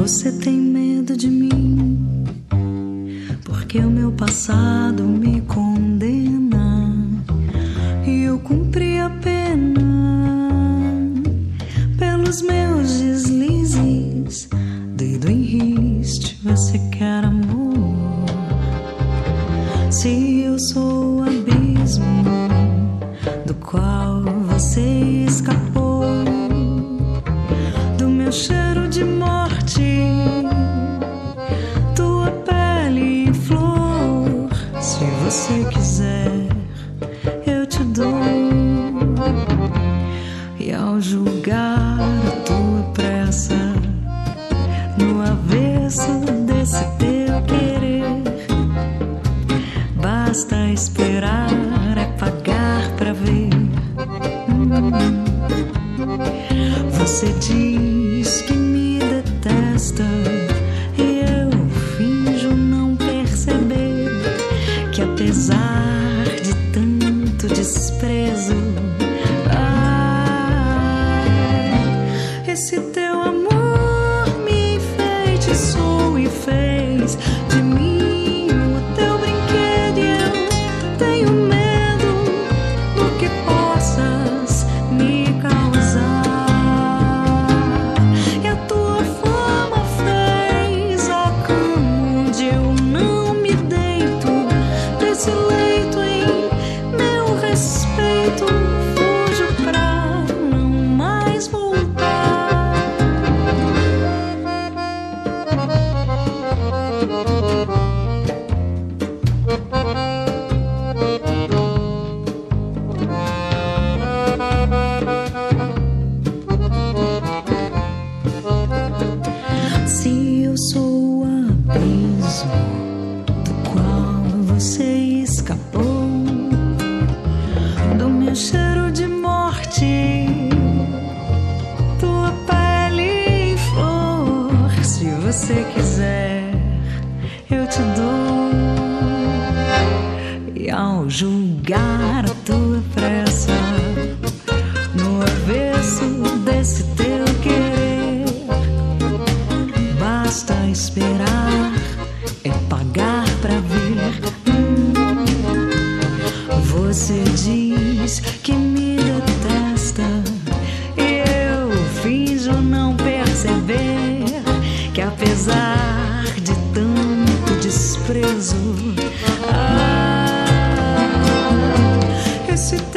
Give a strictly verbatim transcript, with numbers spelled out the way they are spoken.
Você tem medo de mim, porque o meu passado me condena e eu cumpri a pena pelos meus deslizes. Dedo em riste, você quer amor? Se eu sou o abismo do qual você escapou, do meu cheiro de morte, tua pele em flor. Se você quiser, eu te dou. E ao julgar a tua pressa no avesso desse teu querer, basta esperar, é pagar pra ver. Hum. Você diz que me detesta e eu finjo não perceber que apesar de tanto desprezo, ah, esse teu amor me enfeitiçou e fez de mim o teu brinquedo. E eu tenho medo do que possas me causar. E a tua fama fez a cama onde eu não me deito. Desse leito em meu respeito fujo pra não mais voltar. Se eu sou o abismo do qual você escapou, do meu cheiro de morte, tua pele em flor. Se você quiser, eu te dou. E ao julgar a tua pressa no avesso desse teu querer, basta esperar, é pagar pra ver. Hum. Você diz que me detesta e eu finjo não perceber que apesar de tanto desprezo, ah, esse